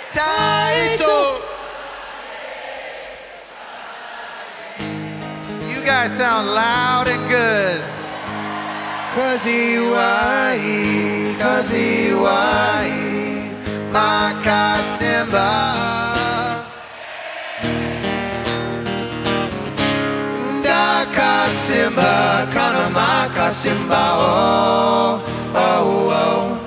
Taiso. You guys sound loud and good. Kaziwai, Kaziwai, Makasimba. Dakasimba, Kana Makasimba, oh, oh, oh.